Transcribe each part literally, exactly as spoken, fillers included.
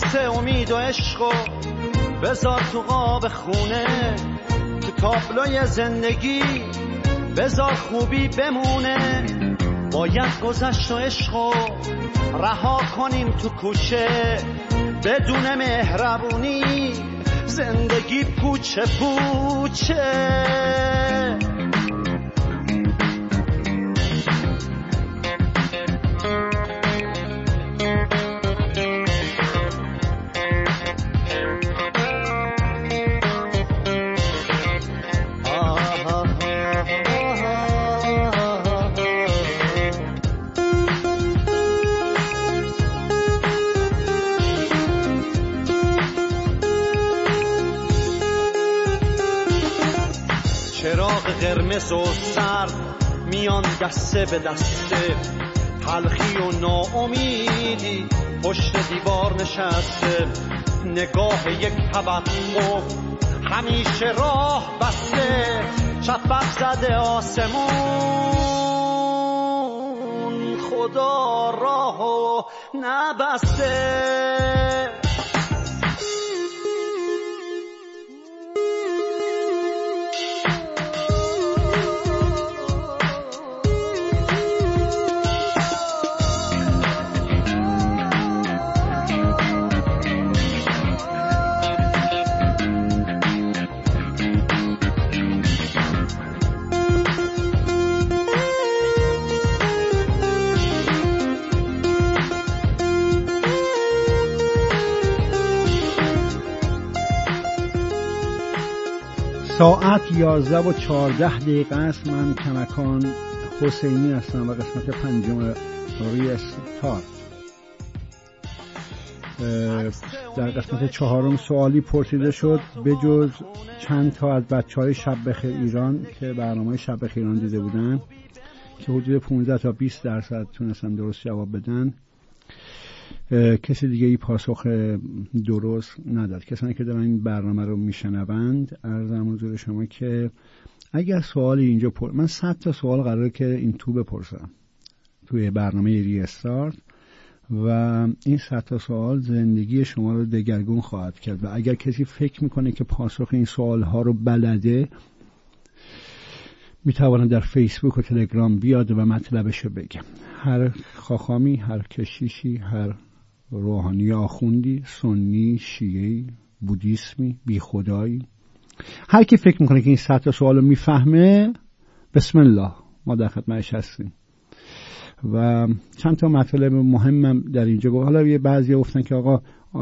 قصه امید و عشق و بذار تو قاب خونه، تو تابلوی زندگی بذار خوبی بمونه. باید گذشت و عشق و رها کنیم تو کوچه، بدون مهربونی زندگی پوچه پوچه. قرمز و سرد میان دسته به دسته، تلخی و ناامیدی پشت دیوار نشسته. نگاه یک توقف همیشه راه بسته، شفق زده آسمون خدا راهو نبسته. ساعت یازده و چهارده دقیقه است. من کمکان حسینی هستم و قسمت پنجم ریستارت. در قسمت چهارم سوالی پرسیده شد به جز چند تا از بچه های شب بخیر ایران که برنامه شب بخیر ایران دیده بودن که حدود پانزده تا بیست درصد تونستن درست جواب بدن. کسی دیگه ای پاسخ درست نداد. کسانی که دارن این برنامه رو میشنوند عرضم حضور شما که اگر سوالی اینجا پر... من صد تا سوال قراره که این تو بپرسم توی برنامه ریستارت و این صد تا سوال زندگی شما رو دگرگون خواهد کرد و اگر کسی فکر میکنه که پاسخ این سوال ها رو بلده میتواند در فیسبوک و تلگرام بیاد و مطلبش رو بگه. هر خاخامی، هر کشیشی، هر روحانی آخوندی، سنی، شیعی، بودیسمی، بی خدایی، هر کی فکر میکنه که این صد تا سوال رو میفهمه بسم الله ما در خدمتش هستیم. و چند تا مطلب مهمم در اینجا گفت. حالا یه بعضی گفتن که آقا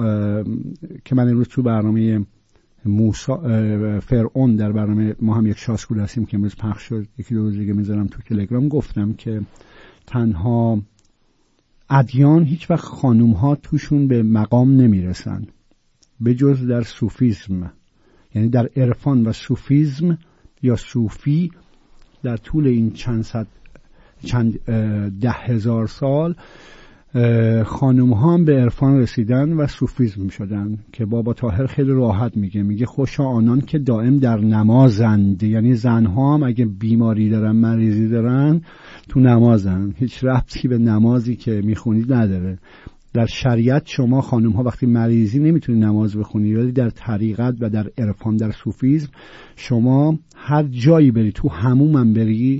که من امروز تو برنامه موسی فرعون در برنامه ما هم یک شاسکول هستیم که امروز پخش شد، یکی دو روز دیگه میذارم تو تلگرام، گفتم که تنها ادیان هیچ وقت خانوم ها توشون به مقام نمیرسن به جز در صوفیسم. یعنی در عرفان و صوفیسم یا صوفی در طول این چند صد چند ده هزار سال خانوم ها هم به عرفان رسیدن و صوفیسم شدن که بابا طاهر خیلی راحت میگه میگه خوشا آنان که دائم در نمازند. یعنی زنها هم اگه بیماری دارن مریضی دارن تو نمازن، هیچ ربطی به نمازی که میخونید نداره. در شریعت شما خانوم ها وقتی مریضی نمیتونی نماز بخونی، ولی در طریقت و در عرفان در صوفیسم شما هر جایی بری، تو حموم هم بری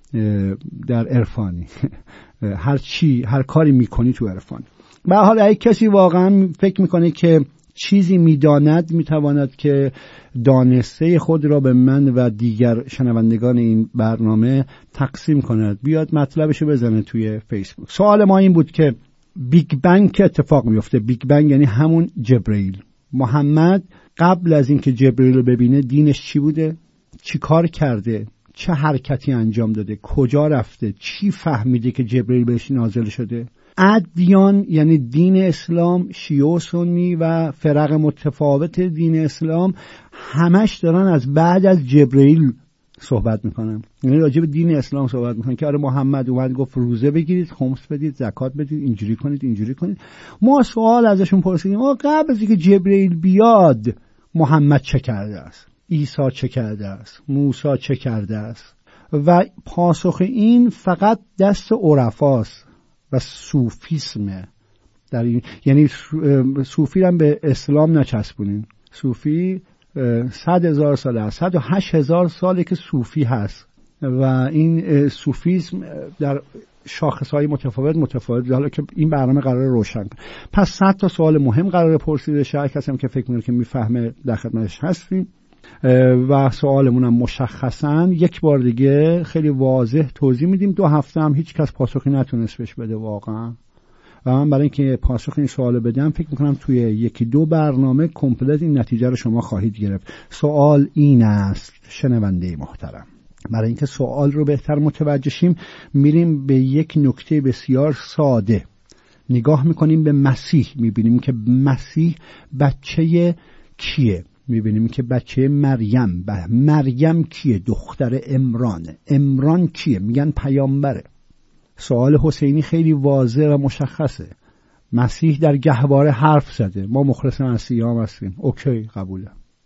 در عرفانی هر چی هر کاری میکنی تو عرفان. به هر حال اگه کسی واقعا فکر میکنه که چیزی میداند میتواند که دانسته خود را به من و دیگر شنوندگان این برنامه تقسیم کند، بیاد مطلبشو بزنه توی فیسبوک. سوال ما این بود که بیگ بنگ که اتفاق میفته، بیگ بنگ یعنی همون جبرئیل. محمد قبل از اینکه جبرئیل رو ببینه دینش چی بوده؟ چی کار کرده؟ چه حرکتی انجام داده؟ کجا رفته؟ چی فهمیده که جبرئیل بهش نازل شده؟ ادیان یعنی دین اسلام، شیعه و سنی و فرق متفاوت دین اسلام همش دارن از بعد از جبرئیل صحبت میکنن. یعنی راجع به دین اسلام صحبت میکنن که آره محمد اومد گفت روزه بگیرید، خمس بدید، زکات بدید، اینجوری کنید اینجوری کنید. ما سوال ازشون پرسیدیم آقا قبل از اینکه جبرئیل بیاد محمد چه کرده است؟ عیسی چه کرده است؟ موسی چه کرده است؟ و پاسخ این فقط دست عرفاست و صوفیسمه. در این یعنی صوفی هم به اسلام نچسبونین. صوفی صد هزار ساله هست، صد و هشت هزار ساله که صوفی هست و این صوفیسم در شاخصهای متفاوت متفاوت. حالا که این برنامه قرار روشن کنه، پس صد تا سوال مهم قرار پرسیده شه. کسی هم که فکر میکنه که میفهمه در خدمتش هستیم و سوالمون هم مشخصا یک بار دیگه خیلی واضح توضیح میدیم. دو هفته هم هیچ کس پاسخی نتونست بهش بده واقعا و من برای اینکه پاسخ این سوالو بدم فکر میکنم توی یکی دو برنامه کامپلت این نتیجه رو شما خواهید گرفت. سوال این است شنونده محترم، برای اینکه سوال رو بهتر متوجه شیم میریم به یک نکته بسیار ساده، نگاه میکنیم به مسیح، میبینیم که مسیح بچه کیه؟ میبینیم که بچه مریم. مریم کیه؟ دختر عمرانه. عمران کیه؟ میگن پیامبره. سوال حسینی خیلی واضح و مشخصه. مسیح در گهواره حرف زده، ما مخلص مسیح هم هستیم، اوکی قبوله.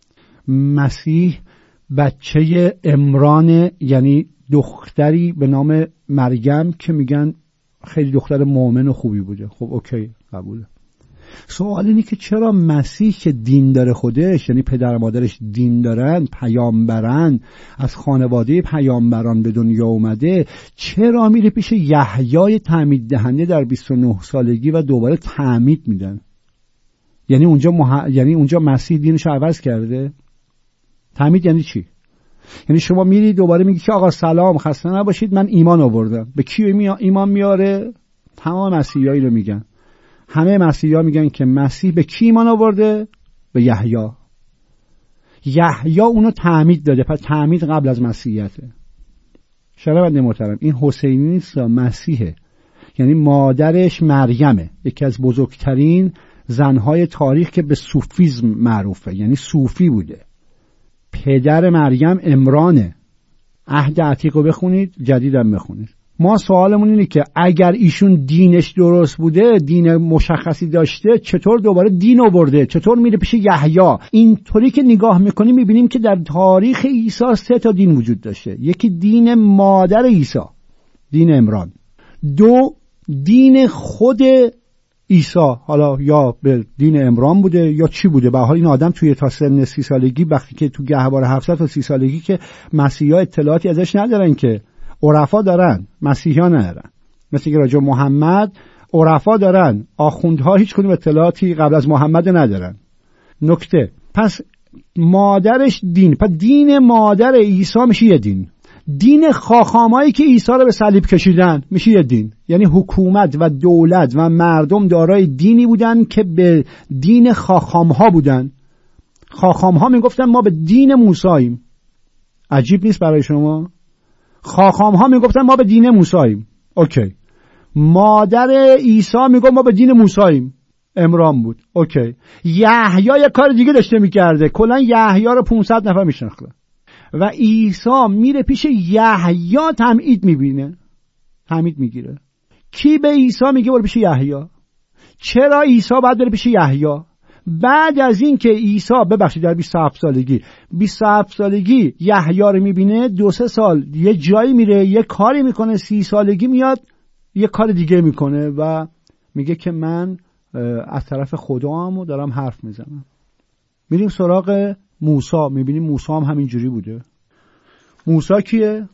مسیح بچه عمران، یعنی دختری به نام مریم که میگن خیلی دختر مؤمن و خوبی بوده، خب اوکی قبوله. سوال اینه که چرا مسیح که دین داره خودش، یعنی پدر و مادرش دین دارن، پیامبرن، از خانواده پیامبران به دنیا اومده، چرا میره پیش یحیای تعمید دهنده در بیست و نه سالگی و دوباره تعمید میدن؟ یعنی اونجا مح... یعنی اونجا مسیح دینش عوض کرده؟ تعمید یعنی چی؟ یعنی شما میری دوباره میگی که آقا سلام خسته نباشید من ایمان آوردم. به کی ایمان میاره؟ تمام مسیحیایی رو میگن. همه مسیحی‌ها میگن که مسیح به کی ایمان آورده؟ به یحیی. یحیی اونو تعمید داده، پس تعمید قبل از مسیحیته. شنونده محترم، این حسینی نیست، مسیحه. یعنی مادرش مریمه، یکی از بزرگترین زنهای تاریخ که به صوفیسم معروفه، یعنی صوفی بوده. پدر مریم عمرانه. عهد عتیق رو بخونید، جدیدم بخونید. ما سوالمون اینه که اگر ایشون دینش درست بوده، دین مشخصی داشته، چطور دوباره دین آورده؟ چطور میره پیش یحیی؟ اینطوری که نگاه میکنیم میبینیم که در تاریخ عیسی سه تا دین وجود داشته. یکی دین مادر عیسی، دین عمران. دو، دین خود عیسی، حالا یا به دین عمران بوده یا چی بوده. به هر حال این آدم توی تا سن سی سالگی، وقتی که تو گهواره هفتصد تا سی سالگی که مسیحا اطلاعاتی ازش ندارن، که عرفا دارن، مسیحا ندارن. مثل که راجع محمد عرفا دارن، آخوندها هیچ کدوم اطلاعاتی قبل از محمد ندارن. نکته، پس مادرش دین، پس دین مادر عیسی میشه یه دین. دین خاخامایی که عیسی رو به صلیب کشیدن میشه یه دین. یعنی حکومت و دولت و مردم دارای دینی بودن که به دین خاخامها بودن. خاخامها میگفتن ما به دین موساییم. عجیب نیست برای شما؟ خاخامها میگفتن ما به دین موساییم. اوکی. مادر عیسی میگفت ما به دین موساییم. عمران بود. اوکی. یحیی یه کار دیگه داشته میکرده. کلا یحیی رو پانصد نفر میشناختن. و عیسی میره پیش یحیی تعمید میبینه، تعمید میگیره. کی به عیسی میگه برو پیش یحیی؟ چرا عیسی باید بره پیش یحیی؟ بعد از این که عیسی ببخشید در بیست و هفت سالگی بیست و هفت سالگی یحیی رو میبینه، دو سه سال یه جایی میره یه کاری میکنه، سی سالگی میاد یه کار دیگه میکنه و میگه که من از طرف خدامو دارم حرف میزنم. میریم سراغ موسی، میبینیم موسی هم همینجوری بوده. موسی کیه؟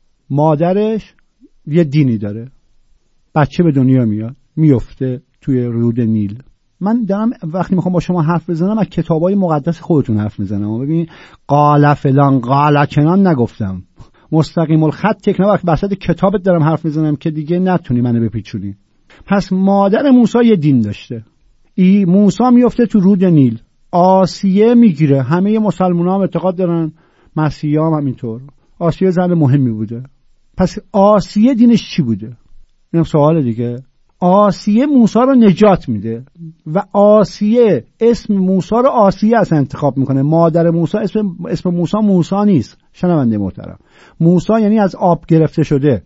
مادرش یه دینی داره، بچه به دنیا میاد، میفته توی رود نیل. من دارم وقتی میخوام با شما حرف بزنم از کتابای مقدس خودتون حرف میزنم. ببین قال فلان قال کنان نگفتم، مستقیم الخط تک نه، وقتی وسط کتابت دارم حرف میزنم که دیگه نتونی منو بپیچونی. پس مادر موسی یه دین داشته. ای موسی میفته تو رود نیل، آسیه میگیره. همه مسلمان‌ها هم اعتقاد دارن، مسیحا هم همینطور. آسیه زن مهمی بوده. پس آسیه دینش چی بوده؟ اینم سوال دیگه. آسیه موسی رو نجات میده و آسیه اسم موسی رو آسیه اصلا انتخاب میکنه. مادر موسی اسم اسم موسی موسی نیست. شنونده محترم، موسی یعنی از آب گرفته شده.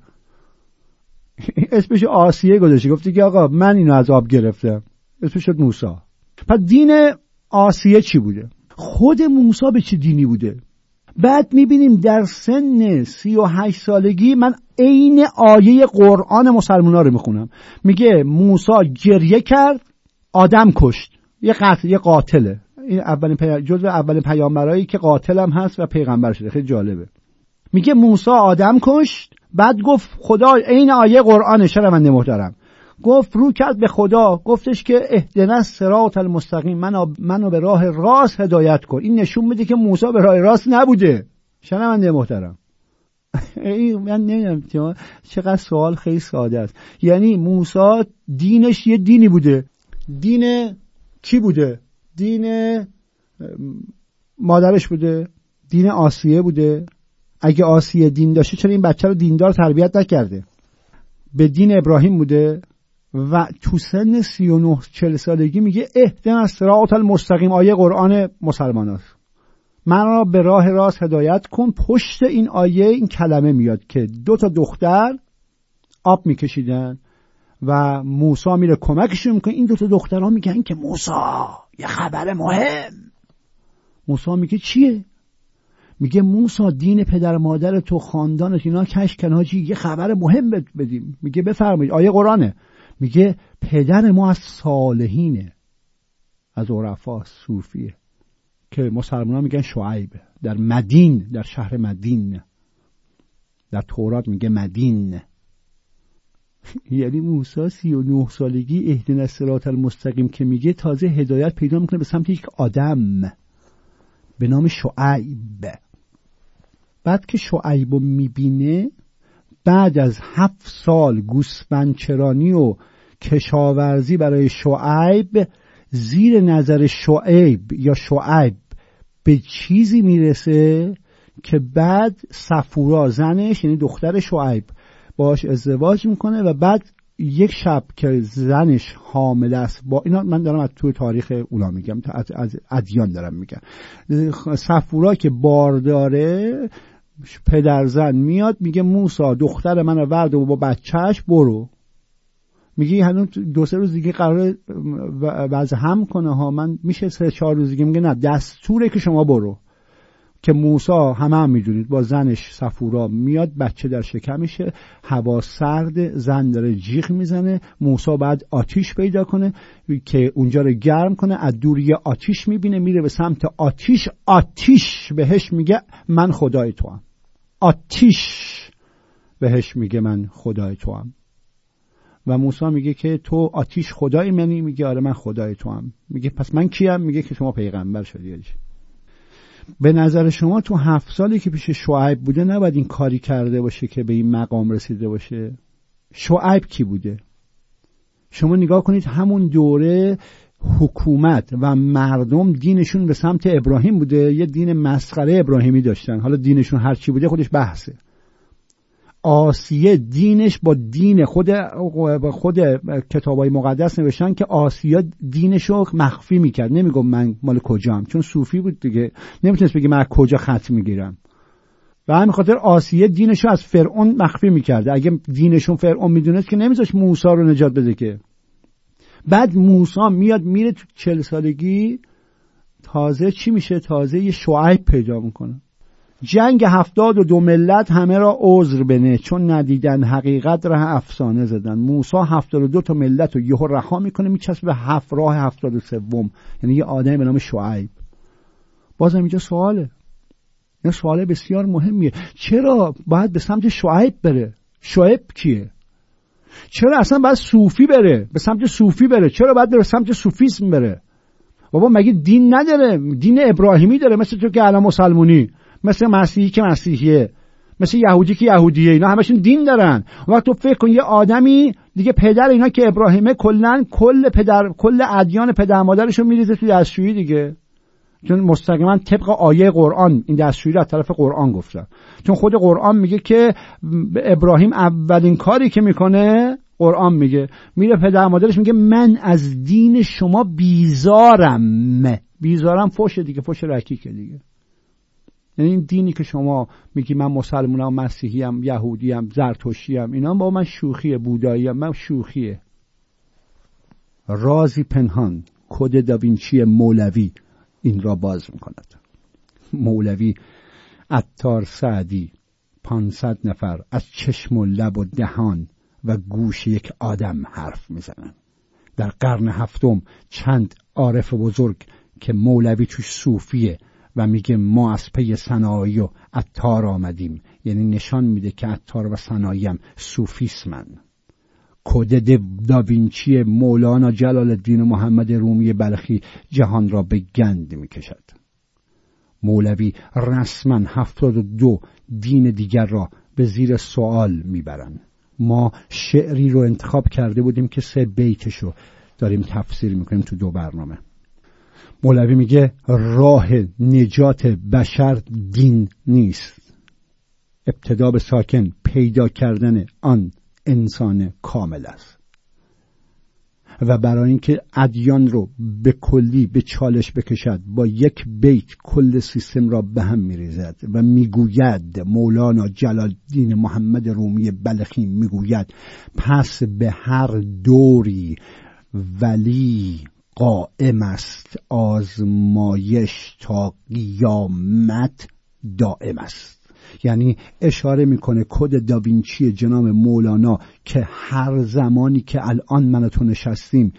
اسمش آسیه گذاشته، گفتی که آقا من اینو از آب گرفتم، اسمش شد موسی. پس دین آسیه چی بوده؟ خود موسی به چه دینی بوده؟ بعد میبینیم در سن سی و هشت سالگی، من عین آیه قرآن مسلمان‌ها رو میخونم، میگه موسی گریه کرد آدم کشت، یه قاتل، یه قاتله. این اولین پی... جزو اولین پیامبرایی که قاتل هم هست و پیغمبر شده. خیلی جالبه. میگه موسی آدم کشت، بعد گفت خدا، این آیه قرآن شنونده محترم، گفت رو کرد به خدا، گفتش که اهدنا الصراط المستقیم، منو منو به راه راست هدایت کن. این نشون میده که موسی به راه راست نبوده. شنونده محترم، این من نمیدونم چقدر سوال خیلی ساده است. یعنی موسی دینش یه دینی بوده. دین کی بوده؟ دین مادرش بوده؟ دین آسیه بوده؟ اگه آسیه دین داشته چرا این بچه رو دیندار تربیت نکرده؟ به دین ابراهیم بوده و تو سن سی و نه چهل سالگی میگه اهدنا الصراط المستقیم، آیه قرآن مسلمان هست، من را به راه راست هدایت کن. پشت این آیه این کلمه میاد که دو تا دختر آب میکشیدن و موسی میره کمکشون میکنه. این دو تا دخترها میگن که موسی یه خبر مهم. موسی میگه چیه؟ میگه موسی دین پدر مادر تو، خاندانت، اینا کش کناجی، یه خبر مهم بدیم. میگه بفرمایید، آیه قرآنه. میگه پدر ما از صالحینه، از عرفا، صوفیه، که مسلمانان میگن شعیب، در مدین، در شهر مدین، در تورات میگه مدین. یعنی موسی سی و نه سالگی اهدنا الصراط المستقیم که میگه تازه هدایت پیدا میکنه به سمت یک آدم به نام شعیب. بعد که شعیب رو میبینه، بعد از هفت سال گوسفندچرانی و کشاورزی برای شعیب، زیر نظر شعیب یا شعیب به چیزی میرسه که بعد صفورا زنش، یعنی دختر شعیب، باش ازدواج میکنه و بعد یک شب که زنش حامله است، با اینا من دارم از توی تاریخ اونا میگم، از, از ادیان دارم میگم، صفورا که بار داره، پدر زن میاد میگه موسی دختر من رو ورد و با بچهش برو. میگه هنوز دو سه روز دیگه قراره وضع هم کنه ها، من میشه سه چهار روز دیگه. میگه نه، دستوره که شما برو. که موسی همه هم میدونید با زنش صفورا میاد، بچه در شکمشه، هوا سرد، زن داره جیغ میزنه. موسی بعد آتیش پیدا کنه که اونجا رو گرم کنه، از دور یه آتیش میبینه، میره به سمت آتیش. آتیش بهش میگه من خدای تو هم. آتیش بهش میگه من خدای تو هم. و موسی میگه که تو آتیش خدای منی؟ میگه آره من خدای تو هم. میگه پس من کیم؟ میگه که شما پیغمبر شدی. به نظر شما تو هفت سالی که پیش شعیب بوده نباید این کاری کرده باشه که به این مقام رسیده باشه؟ شعیب کی بوده؟ شما نگاه کنید، همون دوره حکومت و مردم دینشون به سمت ابراهیم بوده، یه دین مسخره ابراهیمی داشتن. حالا دینشون هر چی بوده خودش بحثه. آسیه دینش با دین خود خود کتابای مقدس نوشتن که آسیه دینشو مخفی میکرد، نمیگم من مال کجام، چون صوفی بود دیگه، نمیتونست بگه من از کجا خط میگیرم. و همین خاطر آسیه دینشو از فرعون مخفی میکرده. اگه دینشون فرعون میدونست که نمیذاش موسی رو نجات بده که. بعد موسی میاد میره تو چهل سالگی، تازه چی میشه؟ تازه یه شعیب پیدا میکنه. جنگ هفتاد و دو ملت همه را عذر بنه، چون ندیدن حقیقت ره افسانه زدن. موسی هفتاد و دو تا ملت رو یهو رها میکنه، میچسبه به هفت راه هفتاد و سوم، یعنی یه آدمی به نام شعیب. بازم اینجا سواله، این سوال بسیار مهمیه. چرا باید به سمت شعیب بره؟ شعیب کیه؟ چرا اصلا باید صوفی بره؟ به سمت صوفی بره؟ چرا باید به سمت صوفیسم بره؟ بابا مگه دین نداره؟ دین ابراهیمی داره، مثل تو که الان مسلمونی، مثل مسیحی که مسیحیه، مثل یهودی که یهودیه، اینا همشون دین دارن. وقت تو فکر کن یه آدمی دیگه پدر اینا که ابراهیمه، کلن کل پدر کل ادیان پدر مادرشو میریزه تو دستشویی دیگه، چون مستقیما طبق آیه قرآن این دستشویی از طرف قرآن گفتن. چون خود قرآن میگه که ابراهیم اولین کاری که میکنه، قرآن میگه میره پدر مادرش میگه من از دین شما بیزارم. بیزارم فوشه دیگه، فوش رکیکه دیگه. یعنی این دینی که شما میگی من مسلمانم، مسیحیم، یهودیم، زرتشتیم، اینا با من شوخیه، بوداییم، من شوخیه. رازی پنهان، کد داوینچی مولوی این را باز میکند. مولوی، عطار سعدی، پانصد نفر از چشم و لب و دهان و گوش یک آدم حرف میزنن. در قرن هفتم چند عارف بزرگ که مولوی توش صوفیه و میگه ما از پی صنایع و عطار آمدیم، یعنی نشان میده که عطار و صنایع هم صوفیسمن. کد داوینچی مولانا جلال الدین محمد رومی بلخی جهان را به گند میکشد. مولوی رسما هفتاد و دو دین دیگر را به زیر سوال میبرن. ما شعری رو انتخاب کرده بودیم که سه بیتشو داریم تفسیر میکنیم تو دو برنامه. مولوی میگه راه نجات بشر دین نیست، ابتدا به ساکن پیدا کردن آن انسان کامل است. و برای اینکه ادیان رو به کلی به چالش بکشد با یک بیت کل سیستم را به هم میریزد و میگوید، مولانا جلال الدین محمد رومی بلخی میگوید پس به هر دوری ولی قائم است، آزمایش تا قیامت دائم است. یعنی اشاره میکنه کد داوینچی جناب مولانا که هر زمانی که الان من و تو نشستیم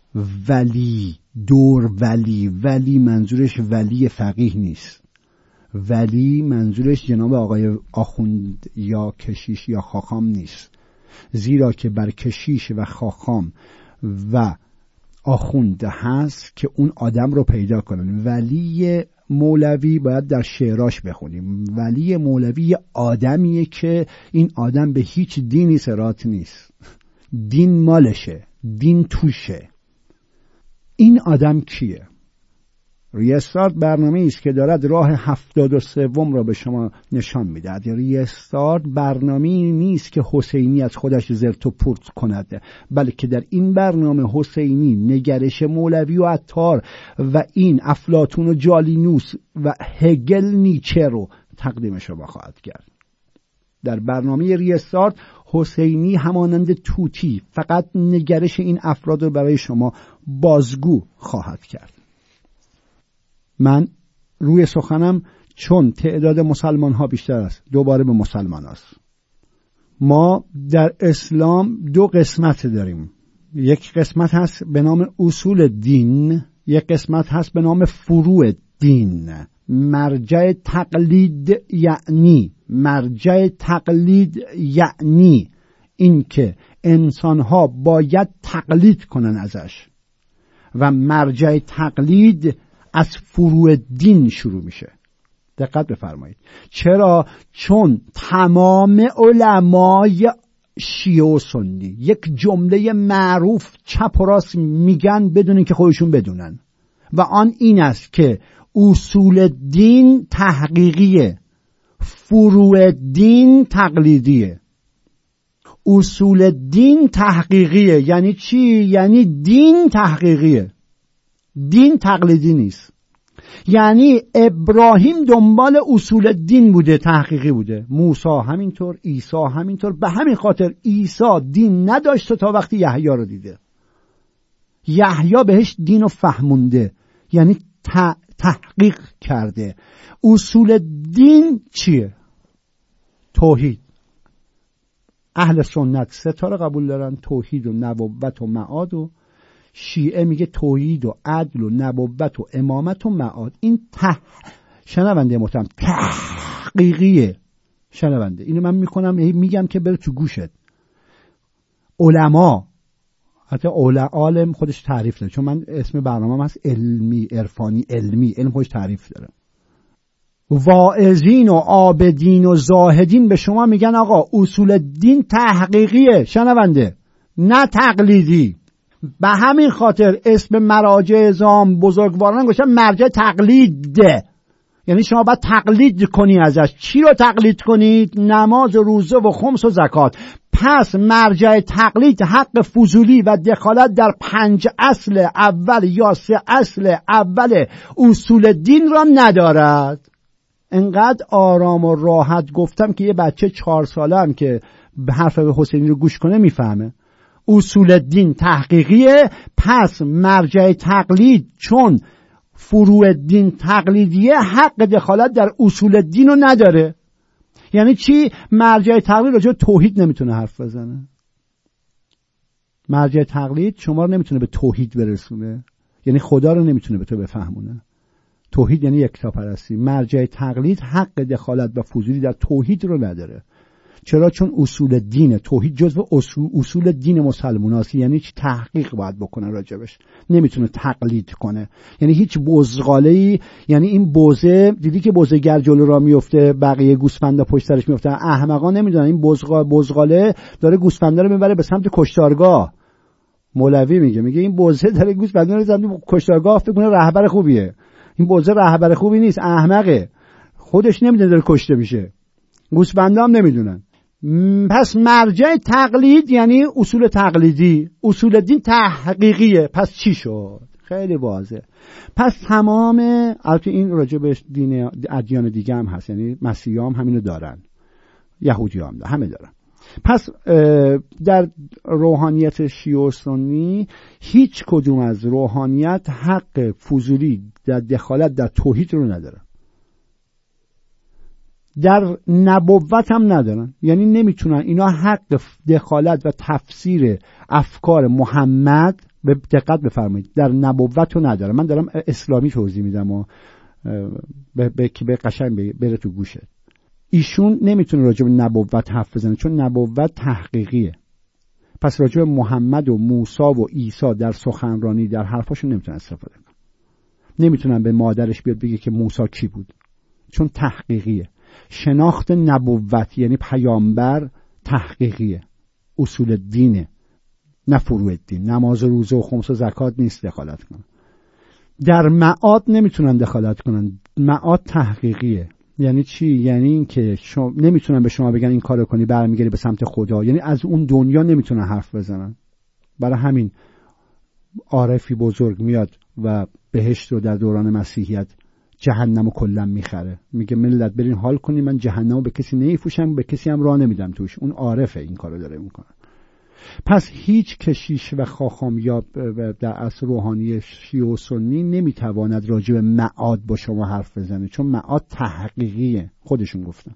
ولی دور ولی ولی منظورش ولی فقیه نیست، ولی منظورش جناب آقای آخوند یا کشیش یا خاخام نیست، زیرا که بر کشیش و خاخام و آخوند هست که اون آدم رو پیدا کنن. ولی مولوی باید در شعراش بخونیم. ولی مولوی آدمیه که این آدم به هیچ دینی سرات نیست، دین مالشه، دین توشه. این آدم کیه؟ ریستارت برنامه است که دارد راه هفتاد و سوم را به شما نشان میدهد. ریستارت برنامه نیست که حسینی از خودش زرت و پرت کند، بلکه در این برنامه حسینی نگرش مولوی و عطار و این افلاطون و جالینوس و هگل نیچه رو تقدیم شما خواهد کرد. در برنامه ریستارت حسینی همانند توتی فقط نگرش این افراد رو برای شما بازگو خواهد کرد. من روی سخنم چون تعداد مسلمان ها بیشتر است دوباره به مسلمان است. ما در اسلام دو قسمت داریم، یک قسمت هست به نام اصول دین، یک قسمت هست به نام فروع دین. مرجع تقلید یعنی مرجع تقلید یعنی این که انسان ها باید تقلید کنن ازش، و مرجع تقلید از فروع دین شروع میشه. دقت بفرمایید. چرا؟ چون تمام علمای شیعه و سنی یک جمله معروف چپ و راست میگن بدون اینکه خودشون بدونن، و آن این است که اصول دین تحقیقیه، فروع دین تقلیدیه. اصول دین تحقیقیه یعنی چی؟ یعنی دین تحقیقیه، دین تقلیدی نیست. یعنی ابراهیم دنبال اصول دین بوده، تحقیقی بوده، موسی همینطور، عیسی همینطور. به همین خاطر عیسی دین نداشته تا وقتی یحیی رو دیده. یحیی بهش دین رو فهمونده، یعنی تحقیق کرده. اصول دین چیه؟ توحید. اهل سنت سه تا رو قبول دارن، توحید و نبوت و معاد، و شیعه میگه توحید و عدل و نبوت و امامت و معاد. این ته شنونده محترم تحقیقیه. شنونده اینو من میکنم میگم که بره تو گوشت. علما، حتی عالم خودش تعریف داره، چون من اسم برنامه‌م هست علمی عرفانی علمی، علم خودش تعریف داره. واعظین و عابدین و زاهدین به شما میگن آقا اصول دین تحقیقیه، شنونده، نه تقلیدی. به همین خاطر اسم مراجع اعظام بزرگواران گوشن مرجع تقلید، یعنی شما باید تقلید کنی ازش. چی رو تقلید کنید؟ نماز و روزه و خمس و زکات. پس مرجع تقلید حق فضولی و دخالت در پنج اصل اول یا سه اصل اول اصول دین را ندارد. انقدر آرام و راحت گفتم که یه بچه چهار ساله هم که به حرف حسینی رو گوش کنه میفهمه. اصول دین تحقیقیه، پس مرجع تقلید چون فروع دین تقلیدیه حق دخالت در اصول دین رو نداره. یعنی چی؟ مرجع تقلید راجع به توحید نمیتونه حرف بزنه، مرجع تقلید شما رو نمیتونه به توحید برسونه، یعنی خدا رو نمیتونه به تو بفهمونه. توحید یعنی یکتاپرستی. مرجع تقلید حق دخالت و فضولی در توحید رو نداره. چرا؟ چون اصول دین توحید جزو اصول, اصول دین مسلماناست، یعنی چی؟ تحقیق باید بکنه راجبش، نمیتونه تقلید کنه. یعنی هیچ بزغاله‌ای، یعنی این بوزه، دیدی که بوزه‌گر جلو را میفته بقیه گوسفندا پشت سرش میفته، احمقا نمیدونن این بزغال بزغاله داره گوسفندا رو میبره به سمت کشتارگاه. مولوی میگه میگه این بوزه داره گوسفندا رو سمت کشتارگاه، فکر کنه رهبر خوبیه. این بوزه رهبر خوبی نیست، احمقه، خودش نمیدونه داره کشته میشه، گوسفندا هم نمیدونن. پس مرجع تقلید یعنی اصول تقلیدی، اصول دین تحقیقیه. پس چی شد؟ خیلی واضح. پس تمام، البته این راجع به دین ادیان دیگه هم هست، یعنی مسیحیان هم همینو دارن، یهودی هم همه دارن. پس در روحانیت شیعه و سنی هیچ کدوم از روحانیت حق فضولی در دخالت در توحید رو نداره، در نبوت هم ندارن، یعنی نمیتونن اینا حق دخالت و تفسیر افکار محمد، به دقت بفرمایید، در نبوت رو ندارن. من دارم اسلامی توضیح میدم و به به قشنگ بره تو گوشه. ایشون نمیتونه راجع به نبوت حرف بزنه چون نبوت تحقیقیه. پس راجع به محمد و موسی و عیسی در سخنرانی در حرفاشون نمیتونه استفاده کنه. نمیتونن به مادرش بیاد بگه که موسی کی بود، چون تحقیقیه. شناخت نبوت یعنی پیامبر تحقیقیه، اصول دینه، نه فروع دین. نماز و روزه و خمس و زکات نیست دخالت کنن. در معاد نمیتونن دخالت کنن، معاد تحقیقیه. یعنی چی؟ یعنی این که شما نمیتونن به شما بگن این کارو کنی برمیگردی به سمت خدا، یعنی از اون دنیا نمیتونن حرف بزنن. برای همین عارفی بزرگ میاد و بهشت رو در دوران مسیحیت جهنمو کلا میخره، میگه ملت برین حال کنین، من جهنمو به کسی نمیفروشم، به کسی هم راه نمیدم توش. اون عارفه این کارو داره میکنه. پس هیچ کشیش و خاخام یا در اصل روحانی شیعه و سنی نمیتواند راجع به معاد با شما حرف بزنه، چون معاد تحقیقیه، خودشون گفتن.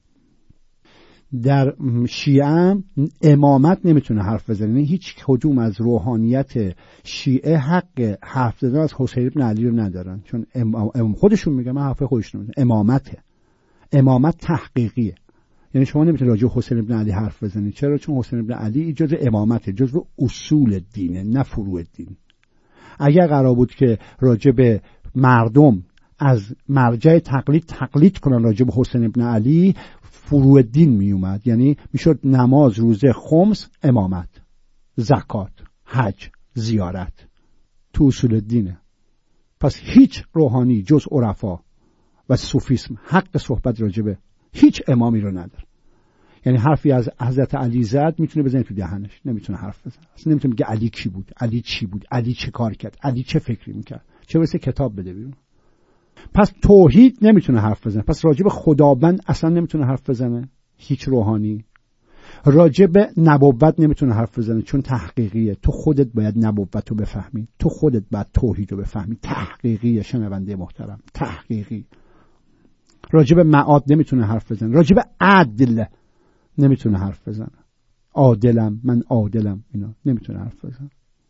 در شیعه امامت نمیتونه حرف بزنه، هیچ کدوم از روحانیت شیعه حق حرف زدن از حسین بن علی رو ندارن، چون امام خودشون میگن، من حرف خودشون میگم امامته. امامت تحقیقیه، یعنی شما نمیتونید راجع به حسین بن علی حرف بزنید. چرا؟ چون حسین بن علی جزء امامته، جزء اصول دینه، نه فروع دین. اگر قرار بود که راجع به مردم از مرجع تقلید تقلید کنن راجع به حسین بن علی، فروع دین می اومد، یعنی میشد نماز، روزه، خمس، امامت، زکات، حج، زیارت، تو اصول دینه. پس هیچ روحانی جز عرفا و صوفیسم حق صحبت راجع به هیچ امامی رو نداره. یعنی حرفی از حضرت علی زد میتونه بزنه تو دهنش، نمیتونه حرف بزنه، اصلا نمیتونه بگه علی کی بود، علی چی بود، علی چه کار کرد، علی چه فکری میکرد، چه واسه کتاب بده بیرون. پس توحید نمیتونه حرف بزنه. پس راجع به خداوند اصلا نمیتونه حرف بزنه هیچ روحانی. راجع به نبوت نمیتونه حرف بزنه چون تحقیقیه. تو خودت باید نبوت رو بفهمی، تو خودت باید توحید رو بفهمی، تحقیقیه. شنونده محترم، تحقیقی. راجع به معاد نمیتونه حرف بزنه. راجع به عدل نمیتونه حرف بزنه، عادلم، من عادلم، اینا نمیتونه حرف بزنه.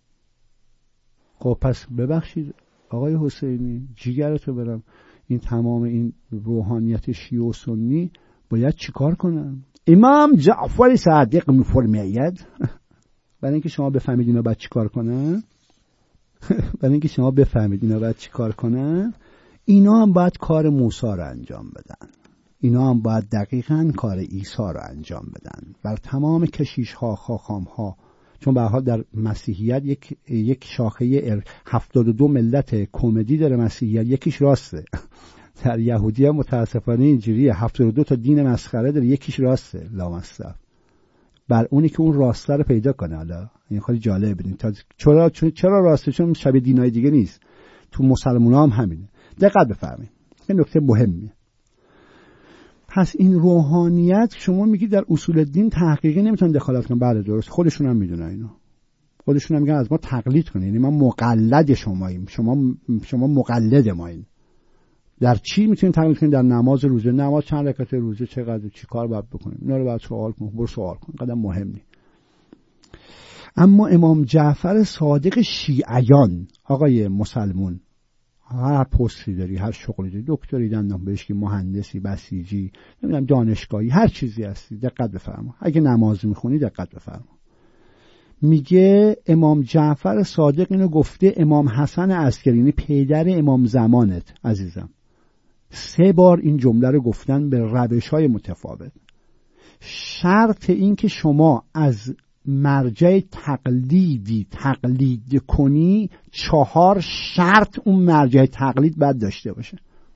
خب پس ببخشید آقای حسینی، جیگرتو برم، این تمام این روحانیت شیعه و سنی باید چیکار کنم؟ امام جعفر صادق میفرماید برای اینکه شما بفهمید اینا باید چیکار کنن برای اینکه شما بفهمید اینا باید چیکار کنن، اینا هم باید کار موسی رو انجام بدن، اینا هم باید دقیقاً کار عیسی رو انجام بدن. بر تمام کشیش ها، خاخام ها، چون به هر حال در مسیحیت یک یک شاخه هفتاد و دو ملت کمدی داره مسیحیت، یکیش راسته. در یهودی هم متاسفانه اینجوریه، هفتاد و دو تا دین مسخره داره، یکیش راسته لامصب. بر اونی که اون راسته رو پیدا کنه. حالا این خیلی جالب بدین تا چرا چرا راسته، چون شبیه دینای دیگه نیست. تو مسلمان‌ها هم همینه. دقت بفرمایید، این نکته مهمیه. پس این روحانیت شما میگید در اصول دین تحقیقی نمیتونن دخالت کنن. بله درست، خودشون هم میدونن اینو، خودشون هم میگن از ما تقلید کنین، یعنی ما مقلد شماییم، شما شما مقلد مایین. در چی میتونین تقلید کنین؟ در نماز روزه. نماز چند رکعت روزه، چقدر، چی کار باید بکنیم، اینا رو باید سوال کن، برو سوال کن، قدم مهم نی. اما امام جعفر صادق شیعیان، آقای مسلمون، هر پستی داری، هر شغلی داری، دکتری، دندان پزشکی، مهندسی، بسیجی، نمیدونم دانشگاهی، هر چیزی هستی، دقت بفرما. اگه نماز میخونی دقت بفرما. میگه امام جعفر صادق اینو گفته امام حسن عسکری، یعنی پدر امام زمانت عزیزم، سه بار این جمله رو گفتن به روش‌های متفاوت. شرط این که شما از مرجع تقلیدی تقلید کنی، چهار شرط اون مرجع تقلید باید داشته باشه.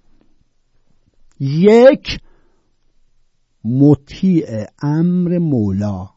یک، مطیع امر مولا.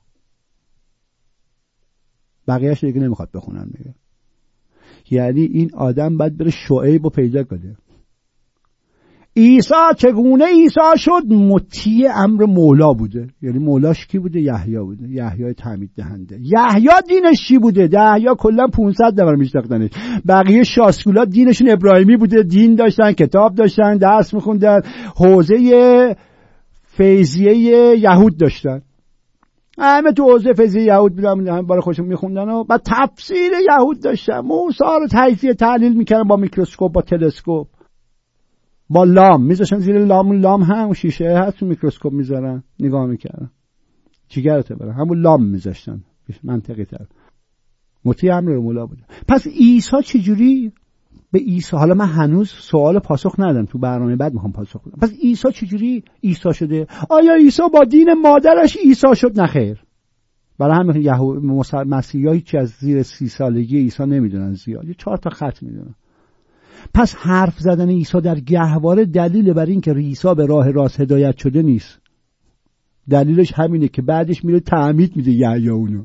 بقیهش دیگه نمیخواد بخونن میگه. یعنی این آدم باید بره شعیب رو پیدا کنه. عیسی چگونه عیسی شد؟ مطیع امر مولا بوده. یعنی مولاش کی بوده؟ یحیی بوده، یحیی تعمید دهنده. یحیی دینش چی بوده؟ یحیی کلا پانصد نفر میشناختنش. بقیه شاسکولا دینشون ابراهیمی بوده، دین داشتن، کتاب داشتن، درس میخوندن، حوزه فیضیه یهود داشتن. همه تو حوزه فیضیه یهود بودن، همه برای خودشون میخوندن و بعد تفسیر یهود داشتن. موسی رو تجزیه تحلیل میکردن با میکروسکوپ، با تلسکوپ، با لام میذاشن زیر لام. لام هم شیشه هست، تو میکروسکوپ میذارن نگاه میکردن، جیگرته برن، همون لام میذاشتن. منطقی تر. مطیع امر مولا بوده. پس عیسی چجوری به عیسی، حالا من هنوز سوال پاسخ ندادم، تو برنامه بعد میخوام پاسخ بدم. پس عیسی چجوری عیسی شده؟ آیا عیسی با دین مادرش عیسی شد؟ نه خیر. برای همین یهود مسیحی‌ها هیچ از زیر سی سالگی عیسی نمیدونن زیاد، یه چهار تا خط میدونن. پس حرف زدن عیسی در گهواره دلیل بر این که عیسی به راه راست هدایت شده نیست. دلیلش همینه که بعدش میره تعمید میده یحیی اونو.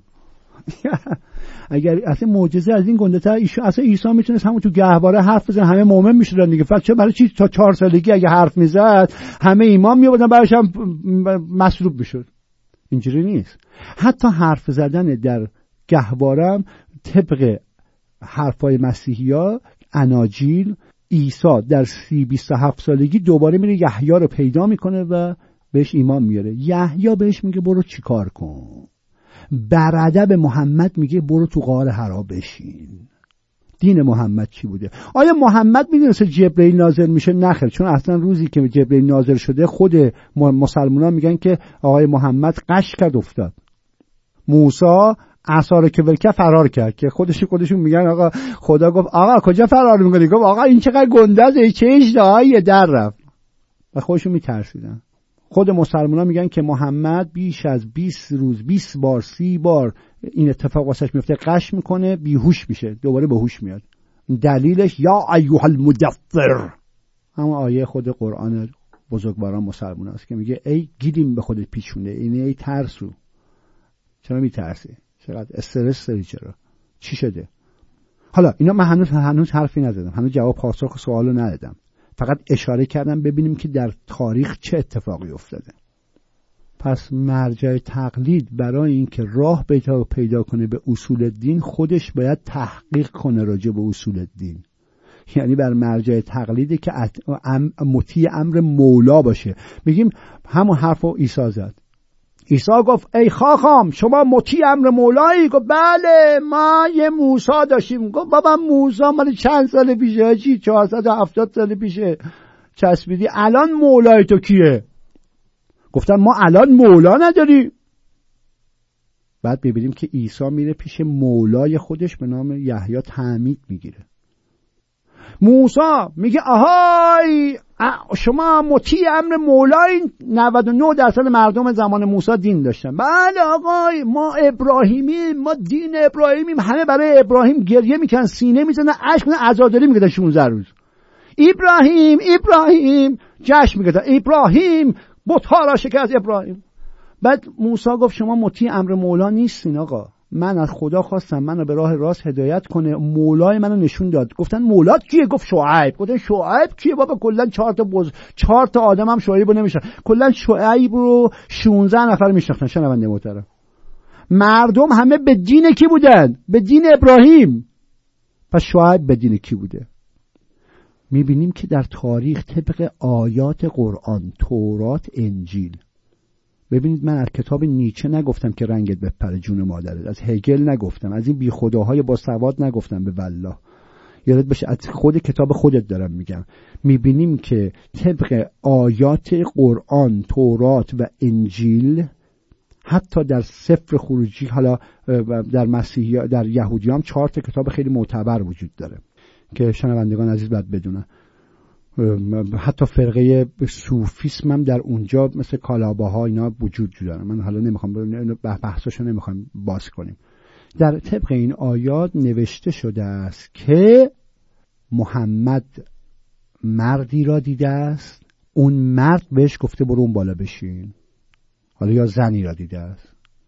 اگر اصلا معجزه از این گنده تر، اصلا عیسی میتونست همون تو گهواره حرف بزنه، همه مؤمن میشدن دیگه. فقط چه برای چی تا چهار سالگی اگه حرف میزد همه ایمان میآوردن، بعدش هم مصلوب میشد؟ اینجوری نیست. حتی حرف زدن در گهواره طبق حرفای مسیحی‌ها، اناجیل، عیسی در سی بیست و هفت سالگی دوباره میره یحیی رو پیدا میکنه و بهش ایمان میاره. یحیی بهش میگه برو چیکار کن؟ بر ادب محمد میگه برو تو غار حرا بشین. دین محمد چی بوده؟ آیا محمد میدونسته جبرئیل نازل میشه؟ نخیر، چون اصلا روزی که جبرئیل نازل شده خود مسلمانان میگن که آقای محمد قش کرد افتاد. موسی عصا رو که ولکه فرار کرد، که خودشون خودشون میگن آقا خدا گفت آقا کجا فرار میکنی؟ گفت آقا این چقدر گنده است، چه اجدهایی در رفت. و خودشون میترسیدن. خود مسلمانان میگن که محمد بیش از بیست روز بیست بار سی بار این اتفاق واسش میفته، قش میکنه، بیهوش میشه، دوباره به هوش میاد. دلیلش یا ایها المدثر، همون آیه خود قرآن بزرگواران مسلمان است که میگه ای گیریم به خودت پیچونده، اینه ای ترسو، چرا میترسی؟ چقدر استرس داری؟ چرا؟ چی شده؟ حالا اینا من هنوز هنوز حرفی نزدم، هنوز جواب پاسخ سوالو ندادم، فقط اشاره کردم ببینیم که در تاریخ چه اتفاقی افتاده. پس مرجع تقلید برای اینکه راه پیدا پیدا کنه به اصول دین، خودش باید تحقیق کنه راجع به اصول دین. یعنی بر مرجع تقلیدی که مطیع امر مولا باشه. میگیم همون حرفو عیسی زد. عیسی گفت ای خاخام شما مطیع امر مولایی؟ گفت بله ما یه موسی داشتیم. گفت بابا موسی مال چند سال پیشه؟ چی چهارصد و هفتاد سال پیشه چسبیدی، الان مولای تو کیه؟ گفتن ما الان مولا نداریم. بعد ببینیم که عیسی میره پیش مولای خودش به نام یحیی تعمید میگیره. موسی میگه آهای شما مطیع امر مولای. نود و نه درصد مردم زمان موسی دین داشتن. بله آقای ما ابراهیمیم، ما دین ابراهیمیم. همه برای ابراهیم گریه میکنن، سینه میزنن، اشک میزنن، عزاداری میگردن شانزده روز. ابراهیم ابراهیم جشن میگردن، ابراهیم بت‌ها را شکست ابراهیم. بعد موسی گفت شما مطیع امر مولا نیستین آقا، من از خدا خواستم منو به راه راست هدایت کنه، مولای منو نشون داد. گفتن مولات کیه؟ گفت شعیب. گفتن شعیب کیه بابا؟ کلا چهار تا بز... چهار تا آدم هم شعیب رو نمیشن، کلا شعیب رو شانزده نفر میشناختن. شنونده محترم، مردم همه به دین کی بودن؟ به دین ابراهیم. پس شعیب به دین کی بوده؟ میبینیم که در تاریخ طبق آیات قرآن، تورات، انجیل، ببینید من از کتاب نیچه نگفتم که رنگت بپره جون مادرت، از هگل نگفتم، از این بی خداهای با سواد نگفتم، به والله یادت باشه از خود کتاب خودت دارم میگم. میبینیم که طبق آیات قرآن، تورات و انجیل، حتی در سفر خروجی، حالا در مسیحی در یهودی هم چهار تا کتاب خیلی معتبر وجود داره که شنوندگان عزیز باید بدونن. حتی فرقه صوفیسم هم در اونجا مثل کالاباها اینا وجود داره. من حالا نمیخوام بحثاشو نمیخوام باز کنیم. در طبق این آیات نوشته شده است که محمد مردی را دیده است، اون مرد بهش گفته برو اون بالا بشین. حالا یا زنی را دیده است.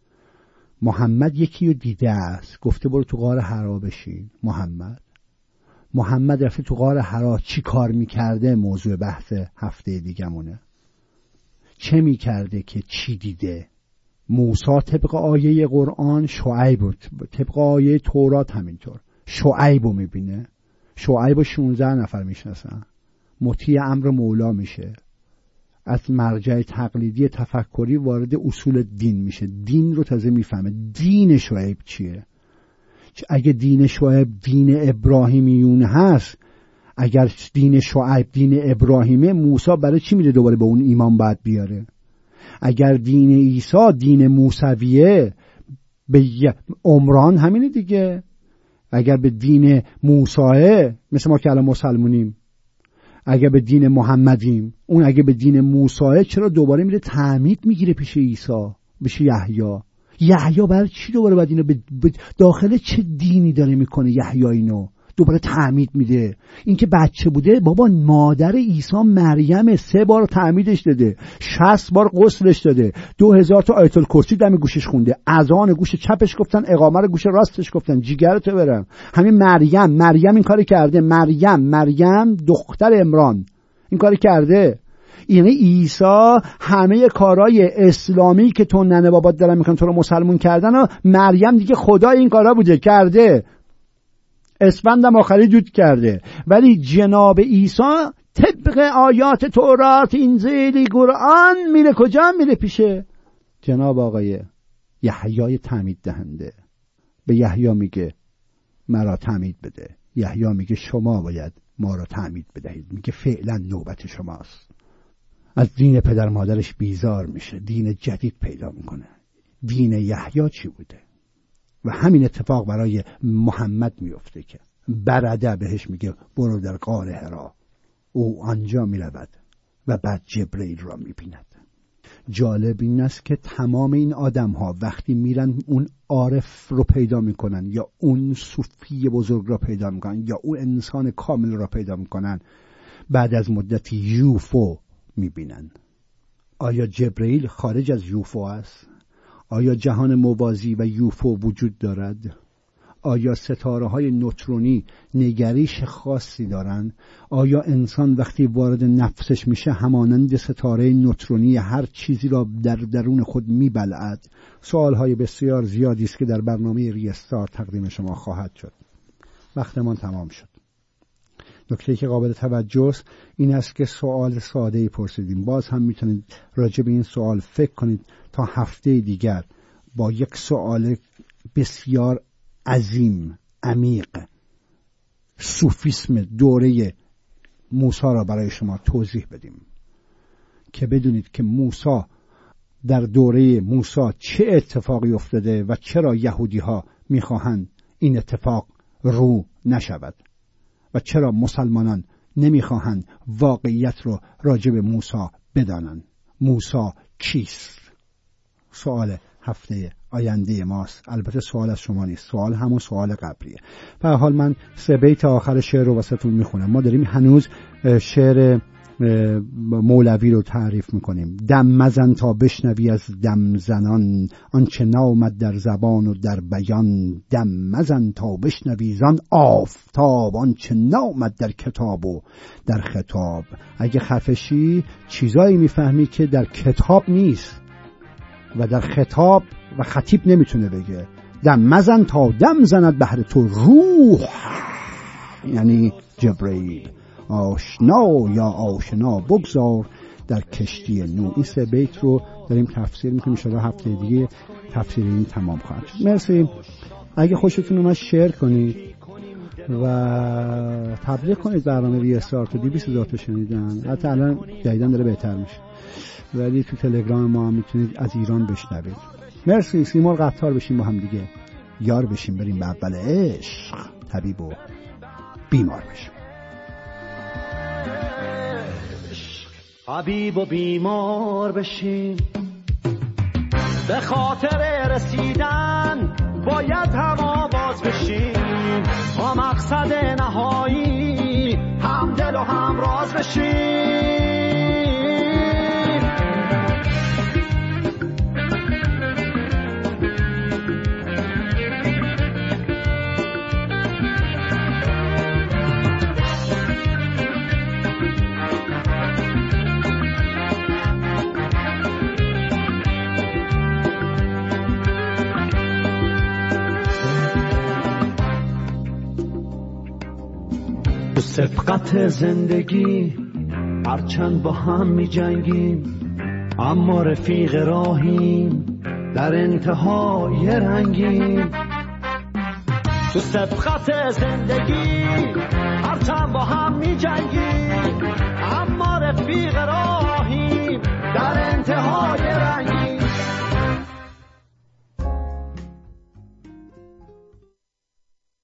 محمد یکی رو دیده است گفته برو تو غار حرا بشین. محمد محمد رفته تو غار حرا، چی کار میکرده؟ موضوع بحث هفته دیگمونه. چه میکرده که چی دیده؟ موسی طبق آیه قرآن، شعیب طبق آیه تورات همینطور. شعیب رو میبینه، شعیب رو شونزده نفر میشناسن، مطیع امر مولا میشه، از مرجع تقلیدی تفکری وارد اصول دین میشه، دین رو تازه میفهمه. دین شعیب چیه؟ اگه دین شعیب دین ابراهیمیون هست، اگر دین شعیب دین ابراهیمه، موسی برای چی میره دوباره به اون ایمان باید بیاره؟ اگر دین عیسی دین موسویه، به عمران همینه دیگه. اگر به دین موسی، مثل ما که الان مسلمونیم، اگر به دین محمدیم، اون اگه به دین موسی، چرا دوباره میره تعمید میگیره پیش عیسی، پیش یحیی؟ یحیی برای چی دوباره باید اینو به داخل چه دینی داره میکنه؟ یحیی اینو دوباره تعمید میده. این که بچه بوده، بابا مادر عیسی مریم سه بار تعمیدش داده، شصت بار غسلش داده، دو هزار تا آیت الکرسی دم گوشش خونده، اذان گوش چپش گفتن، اقامه رو گوش راستش گفتن. جیگرتو برم. همین مریم مریم این کاری کرده. مریم مریم دختر عمران این کاری کرده. یعنی عیسی همه کارهای اسلامی که تو ننه بابات دارن میکنن تو رو مسلمون کردن و مریم دیگه خدای این کارا بوده، کرده. اسفندم آخری جود کرده. ولی جناب عیسی طبق آیات تورات، انجیل، قرآن میره کجا؟ میره پیش جناب آقای یحیی تعمید دهنده. به یحیی میگه مرا تعمید بده. یحیی میگه شما باید ما را تعمید بدهید. میگه فعلا نوبت شماست. از دین پدر مادرش بیزار میشه، دین جدید پیدا میکنه. دین یحیی چی بوده؟ و همین اتفاق برای محمد میفته که برده بهش میگه برو در غار حرا. او آنجا میرود و بعد جبرئیل را میبیند. جالب این است که تمام این آدم ها وقتی میرن اون عارف رو پیدا میکنن، یا اون صوفی بزرگ را پیدا میکنن، یا اون انسان کامل را پیدا میکنن، بعد از مدتی یوفو میبینن. آیا جبرئیل خارج از یوفو است؟ آیا جهان موازی و یوفو وجود دارد؟ آیا ستاره های نوترونی نگریش خاصی دارند؟ آیا انسان وقتی وارد نفسش میشه همانند ستاره نوترونی هر چیزی را در درون خود میبلعد؟ سوال های بسیار زیادی است که در برنامه ریستار تقدیم شما خواهد شد. وقتمان تمام شد. نکته که قابل توجه است این است که سوال ساده‌ای پرسیدیم. باز هم میتونید راجع به این سوال فکر کنید تا هفته دیگر با یک سوال بسیار عظیم، عمیق، صوفیسم دوره موسی را برای شما توضیح بدیم که بدونید که موسی در دوره موسی چه اتفاقی افتاده و چرا یهودی ها میخواهند این اتفاق رو نشود و چرا مسلمانان نمیخواهند واقعیت رو راجع به موسی بدانند. موسی کیست؟ سوال هفته آینده ماست. البته سوال از شما نیست، سوال همون سوال قبلیه. به هر حال من سه بیت آخر شعر رو واسهتون میخونم. ما داریم هنوز شعر مولوی رو تعریف میکنیم. دم مزن تا بشنوی از دم زنان، آنچه نامد در زبان و در بیان. دم مزن تا بشنوی زان آفتاب، آنچه نامد در کتاب و در خطاب. اگه خفشی چیزایی میفهمی که در کتاب نیست و در خطاب و خطیب نمیتونه بگه. دم مزن تا دم زند بهر تو روح، یعنی جبرئیل. آشنا یا آشنا بگذار در کشتی نو. این سه بیت رو داریم تفسیر میکنیم، ان هفته دیگه تفسیر این تمام خواهد شد. مرسی. اگه خوشتون اومد شیر کنید و تبلیغ کنید برنامه وی اس آر. تو دویست هزار تا شنیدن، حتی الان جدیدن داره بهتر میشه، ولی تو تلگرام ما هم میتونید از ایران بشنوید. مرسی. سیمرغ قطار بشیم با هم دیگه، یار بشیم، بریم به اول عشق، طبیب و بیمار بشیم. طبیب و بیمار بشیم، به خاطر رسیدن باید هم آواز بشیم، با مقصد نهایی هم دل و هم راز بشیم. تو سبقت زندگی هرچند با هم می جنگیم، اما رفیق راهیم در انتهای رنگیم. تو سبقت زندگی هرچند